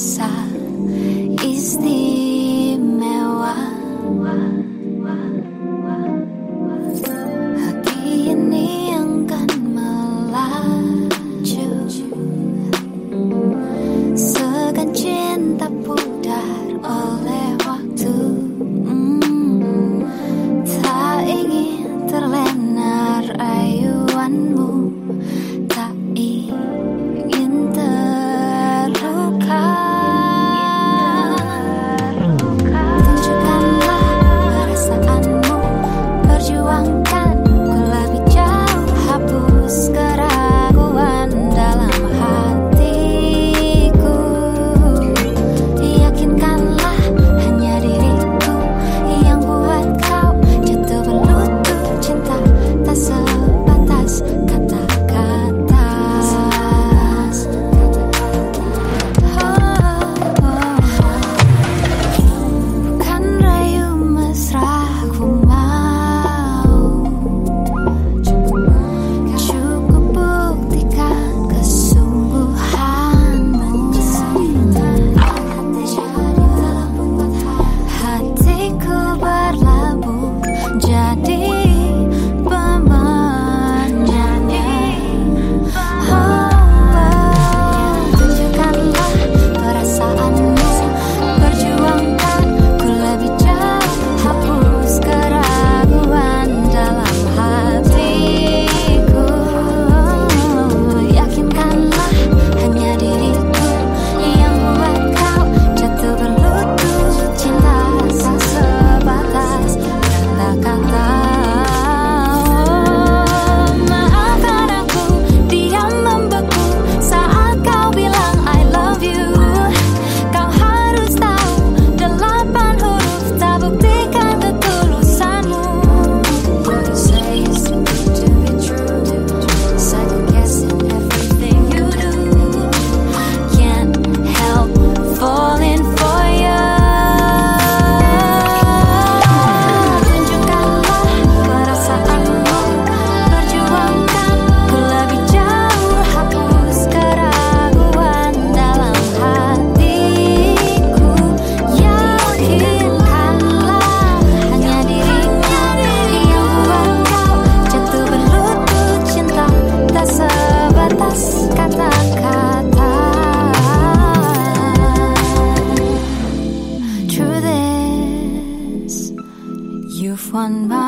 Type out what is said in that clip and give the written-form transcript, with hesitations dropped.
terasa istimewa. Hati ini akan melaju, segan cinta pudar oleh waktu. Tak ingin terlena rayuanmu, tak ingin terluka. Tunjukkanlah perasaanmu, perjuangkan ku lebih jauh, hapus keraguan dalam hatiku. Yakinkanlah hanya diriku yang buat kau jatuh berlutut cinta, tak sebatas kata-kata. Bukan rayu mesra ku mau, cukup buktikan kesungguhanmu. Hatiku berlabuh jadi pemenangnya. Tunjukkanlah perasaanmu, perjuangkan ku lebih jauh, hapus keraguan dalam hatiku. Yakinkanlah hanya diriku yang buat kau jatuh berlutut cinta, tak sebatas kata-kata. Maafkan aku diam membeku saat kau bilang I love you. Kau harus tahu 8 huruf tak buktikan ketulusanmu. What you say is too good to be true, second guessing everything you do. Can't help falling for you. Tunjukkanlah perasaanmu, perjuangkan ku lebih jauh, hapus keraguan dalam hatiku. Yakinkanlah hanya dirinya yang buat kau jatuh berlutut cinta, tak sebatas kata-kata. Truth is, you've won my